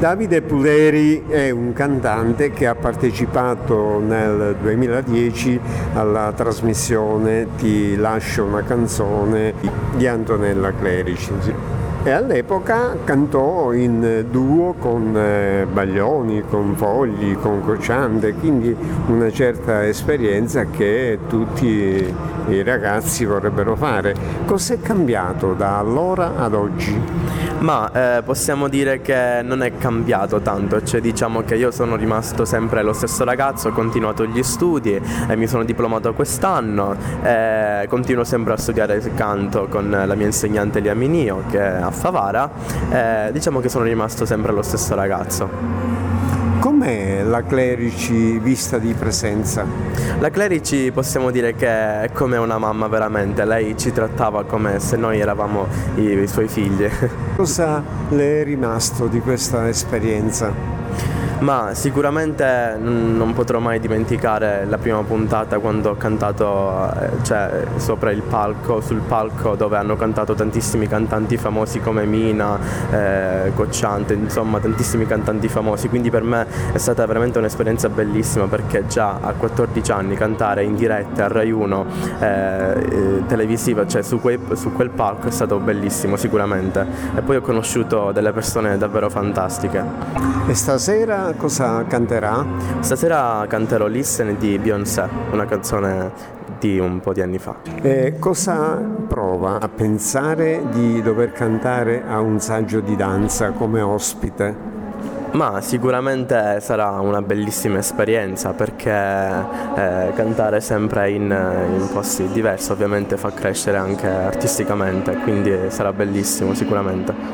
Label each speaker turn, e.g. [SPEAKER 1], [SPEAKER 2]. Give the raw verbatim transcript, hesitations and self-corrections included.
[SPEAKER 1] Davide Puleri è un cantante che ha partecipato nel duemiladieci alla trasmissione Ti lascio una canzone di Antonella Clerici. E all'epoca cantò in duo con eh, Baglioni, con Fogli, con Cocciante, quindi una certa esperienza che tutti i ragazzi vorrebbero fare. Cos'è cambiato da allora ad oggi?
[SPEAKER 2] Ma eh, possiamo dire che non è cambiato tanto, cioè diciamo che io sono rimasto sempre lo stesso ragazzo, ho continuato gli studi e mi sono diplomato quest'anno, e continuo sempre a studiare il canto con la mia insegnante Elia Minio che è a Favara, e diciamo che sono rimasto sempre lo stesso ragazzo.
[SPEAKER 1] Com'è la Clerici vista di presenza?
[SPEAKER 2] La Clerici possiamo dire che è come una mamma veramente, lei ci trattava come se noi eravamo i, i suoi figli.
[SPEAKER 1] Cosa le è rimasto di questa esperienza?
[SPEAKER 2] Ma sicuramente non potrò mai dimenticare la prima puntata quando ho cantato eh, cioè, sopra il palco, sul palco dove hanno cantato tantissimi cantanti famosi come Mina, eh, Cocciante, insomma tantissimi cantanti famosi, quindi per me è stata veramente un'esperienza bellissima perché già a quattordici anni cantare in diretta a Rai uno eh, televisiva, cioè su, quei, su quel palco è stato bellissimo sicuramente, e poi ho conosciuto delle persone davvero fantastiche.
[SPEAKER 1] E stasera cosa canterà?
[SPEAKER 2] Stasera canterò Listen di Beyoncé, una canzone di un po' di anni fa.
[SPEAKER 1] E cosa prova a pensare di dover cantare a un saggio di danza come ospite?
[SPEAKER 2] Ma sicuramente sarà una bellissima esperienza perché eh, cantare sempre in, in posti diversi ovviamente fa crescere anche artisticamente, quindi sarà bellissimo sicuramente.